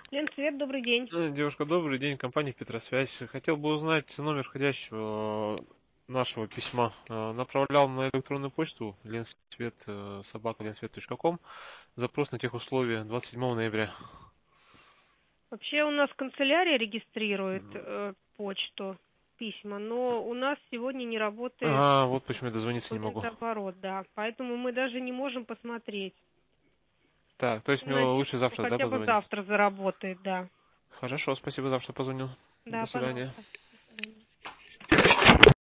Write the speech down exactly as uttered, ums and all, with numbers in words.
Ленцвет, добрый день. Э, Девушка, добрый день, компания Петросвязь. Хотел бы узнать номер входящего э, нашего письма. Э, Направлял на электронную почту ленсвет, э, собака ленсвет точка ком. Запрос на тех условия двадцать седьмого ноября. Вообще у нас канцелярия регистрирует э, почту, письма, но у нас сегодня не работает А, вот почему я дозвониться не могу. документооборот, да. Поэтому мы даже не можем посмотреть. Так, то есть мне Надеюсь, лучше что завтра, да, хотя бы позвонить? завтра заработает, да. Хорошо, спасибо, завтра позвоню. До Да, свидания. пожалуйста.